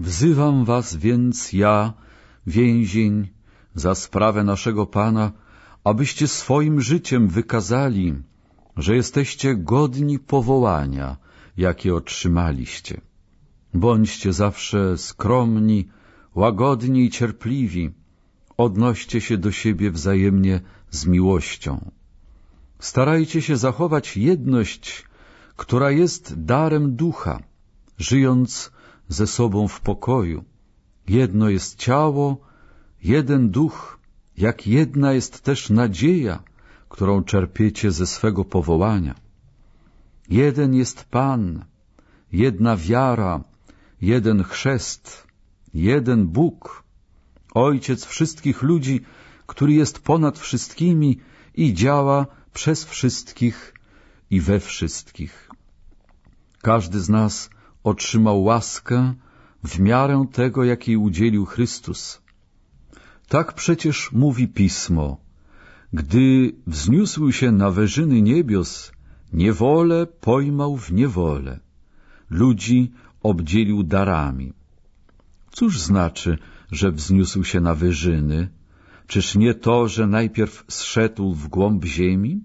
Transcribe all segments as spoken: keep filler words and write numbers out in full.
Wzywam was więc ja, więzień, za sprawę naszego Pana, abyście swoim życiem wykazali, że jesteście godni powołania, jakie otrzymaliście. Bądźcie zawsze skromni, łagodni i cierpliwi, odnoście się do siebie wzajemnie z miłością. Starajcie się zachować jedność, która jest darem ducha, żyjąc ze sobą w pokoju. Jedno jest ciało, jeden duch, jak jedna jest też nadzieja, którą czerpiecie ze swego powołania. Jeden jest Pan, jedna wiara, jeden chrzest, jeden Bóg, Ojciec wszystkich ludzi, który jest ponad wszystkimi i działa przez wszystkich i we wszystkich. Każdy z nas otrzymał łaskę w miarę tego, jakiej udzielił Chrystus. Tak przecież mówi Pismo: gdy wzniósł się na wyżyny niebios, niewolę pojmał w niewolę, ludzi obdzielił darami. Cóż znaczy, że wzniósł się na wyżyny? Czyż nie to, że najpierw zszedł w głąb ziemi?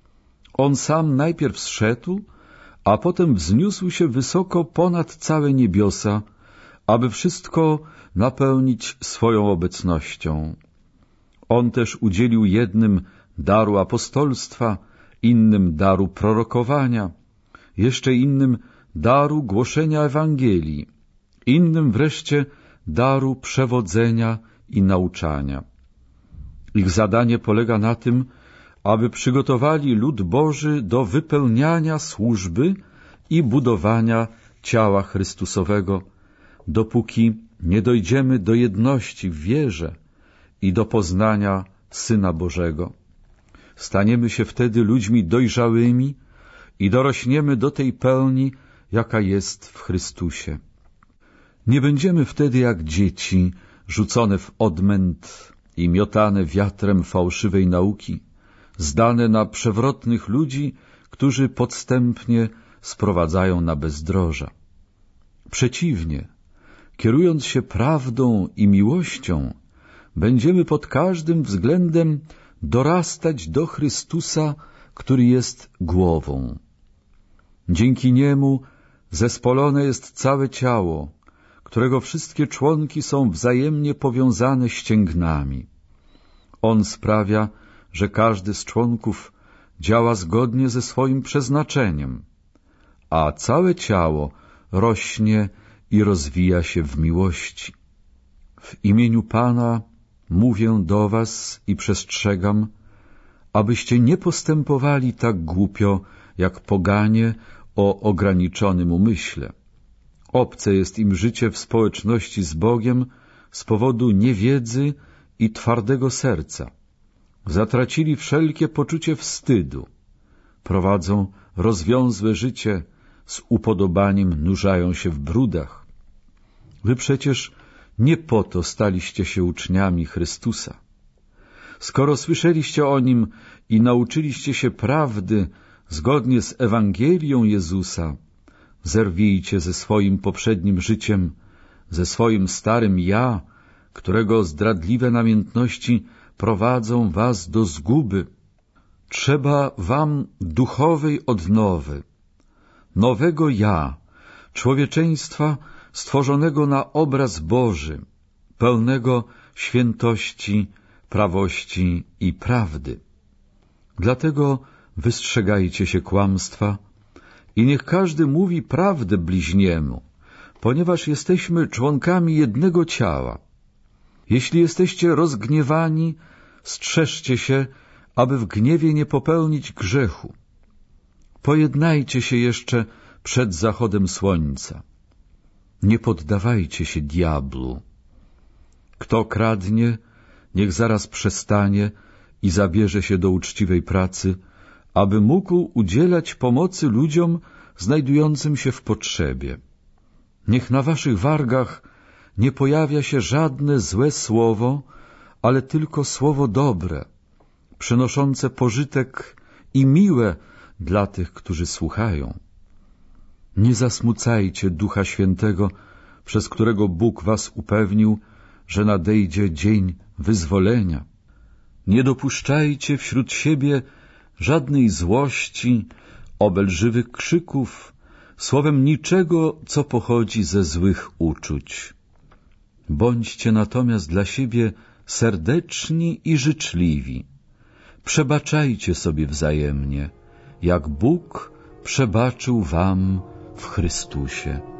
On sam najpierw zszedł, a potem wzniósł się wysoko ponad całe niebiosa, aby wszystko napełnić swoją obecnością. On też udzielił jednym daru apostolstwa, innym daru prorokowania, jeszcze innym daru głoszenia Ewangelii, innym wreszcie daru przewodzenia i nauczania. Ich zadanie polega na tym, aby przygotowali lud Boży do wypełniania służby i budowania ciała Chrystusowego, dopóki nie dojdziemy do jedności w wierze i do poznania Syna Bożego. Staniemy się wtedy ludźmi dojrzałymi i dorośniemy do tej pełni, jaka jest w Chrystusie. Nie będziemy wtedy jak dzieci, rzucone w odmęt i miotane wiatrem fałszywej nauki, zdane na przewrotnych ludzi, którzy podstępnie sprowadzają na bezdroża. Przeciwnie, kierując się prawdą i miłością, będziemy pod każdym względem dorastać do Chrystusa, który jest głową. Dzięki Niemu zespolone jest całe ciało, którego wszystkie członki są wzajemnie powiązane ścięgnami. On sprawia, że każdy z członków działa zgodnie ze swoim przeznaczeniem, a całe ciało rośnie i rozwija się w miłości. W imieniu Pana mówię do was i przestrzegam, abyście nie postępowali tak głupio, jak poganie o ograniczonym umyśle. Obce jest im życie w społeczności z Bogiem z powodu niewiedzy i twardego serca. Zatracili wszelkie poczucie wstydu. Prowadzą rozwiązłe życie, z upodobaniem nurzają się w brudach. Wy przecież nie po to staliście się uczniami Chrystusa. Skoro słyszeliście o Nim i nauczyliście się prawdy zgodnie z Ewangelią Jezusa, zerwijcie ze swoim poprzednim życiem, ze swoim starym ja, którego zdradliwe namiętności prowadzą was do zguby. Trzeba wam duchowej odnowy, nowego ja, człowieczeństwa stworzonego na obraz Boży, pełnego świętości, prawości i prawdy. Dlatego wystrzegajcie się kłamstwa i niech każdy mówi prawdę bliźniemu, ponieważ jesteśmy członkami jednego ciała. Jeśli jesteście rozgniewani, strzeżcie się, aby w gniewie nie popełnić grzechu. Pojednajcie się jeszcze przed zachodem słońca. Nie poddawajcie się diablu. Kto kradnie, niech zaraz przestanie i zabierze się do uczciwej pracy, aby mógł udzielać pomocy ludziom znajdującym się w potrzebie. Niech na waszych wargach nie pojawia się żadne złe słowo, ale tylko słowo dobre, przynoszące pożytek i miłe dla tych, którzy słuchają. Nie zasmucajcie Ducha Świętego, przez którego Bóg was upewnił, że nadejdzie dzień wyzwolenia. Nie dopuszczajcie wśród siebie żadnej złości, obelżywych krzyków, słowem niczego, co pochodzi ze złych uczuć. Bądźcie natomiast dla siebie serdeczni i życzliwi. Przebaczajcie sobie wzajemnie, jak Bóg przebaczył wam w Chrystusie.